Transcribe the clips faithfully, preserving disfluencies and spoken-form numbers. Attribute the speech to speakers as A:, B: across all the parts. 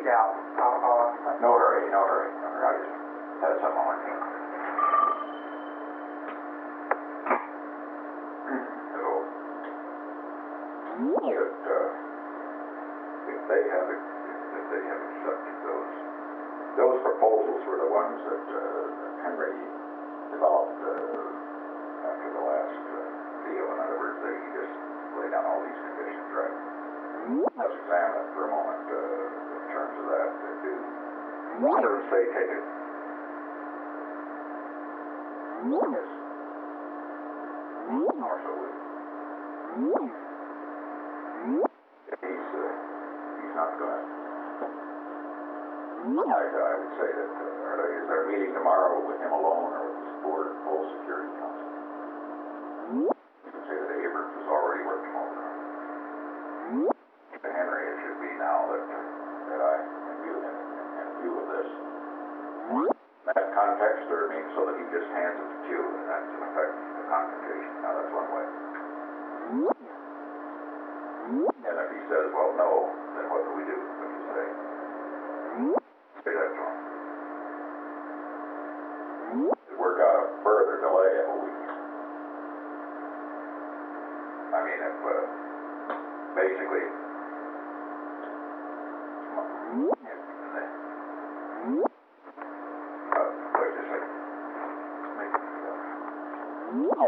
A: out. I'll, I'll,
B: No hurry, no hurry, no hurry. I just had something on my mind. So, should, uh, if they have, if they have accepted those, those proposals were the ones that, uh, Henry developed, uh, after the last, uh, deal. In other words, they just laid down all these conditions, right? Let's examine it for a moment, uh, in terms of that. They do, others, they take it. Yes. Or so we. He's, uh, he's not gonna. I, I would say that, uh, are they, is there a meeting tomorrow with him alone or with this board of full security council? You could say that Abrams is already working over it. To Henry, it should be now that, that I, in view, in, in view of this, that context, or I mean, so that he just hands it to Q, and that's in effect the confrontation. Now that's one way. And if he says, well, no, then what do we do? What do you say? Say that to him. Work out a further delay of a week. I mean, if, uh, basically, uh, wait just a second. Make it, uh,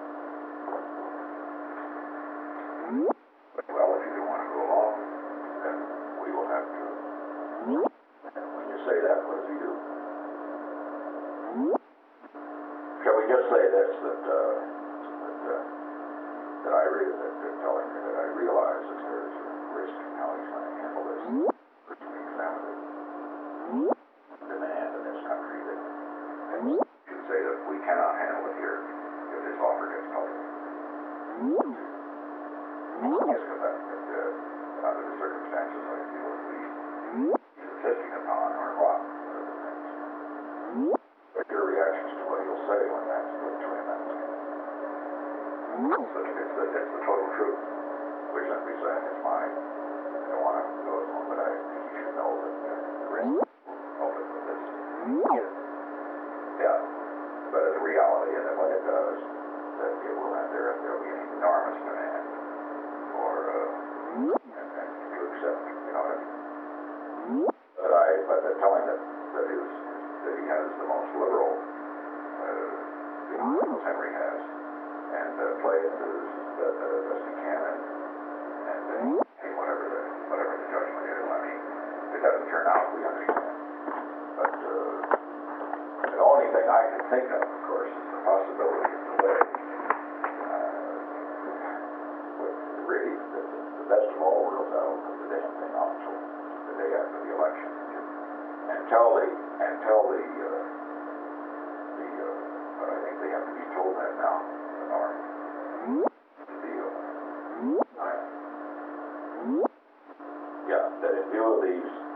B: and, well, if you do want to go along, then we will have to. And when you say that, what does he do? Shall we just say this, that, uh, that, uh, that I read, that, that telling me that I realize that there's a risk in how he's going to handle this. First we examine it. Demand in this country that, and you should say that we cannot handle it here if this offer gets public. Yes, because that, that, uh, under the circumstances, I feel that we insisting upon or what, whatever things. But your reactions to what he'll say when that's put to him, that's but it's the, it's the total truth. We're simply saying it's mine. I don't want to go along, but I think you should know that uh, the risk open with this. Yeah, but it's a reality, and that when it does, that it will have there there will be an enormous demand for uh, and, and to accept. You know what I mean? But I, but the telling that that is that he has the most liberal uh, Henry has. And uh, play it as uh, uh, best he can, and, and uh, hey, whatever the whatever the judgment is. I mean, if it doesn't turn out, we understand. But uh, the only thing I can think of, of course, is the possibility of delay. Uh, but really, the, the best of all worlds, I don't put the damn thing off until the day after the election, and tell the and tell the uh, the. Uh, but I think they have to be told that now. Yeah, that in view of these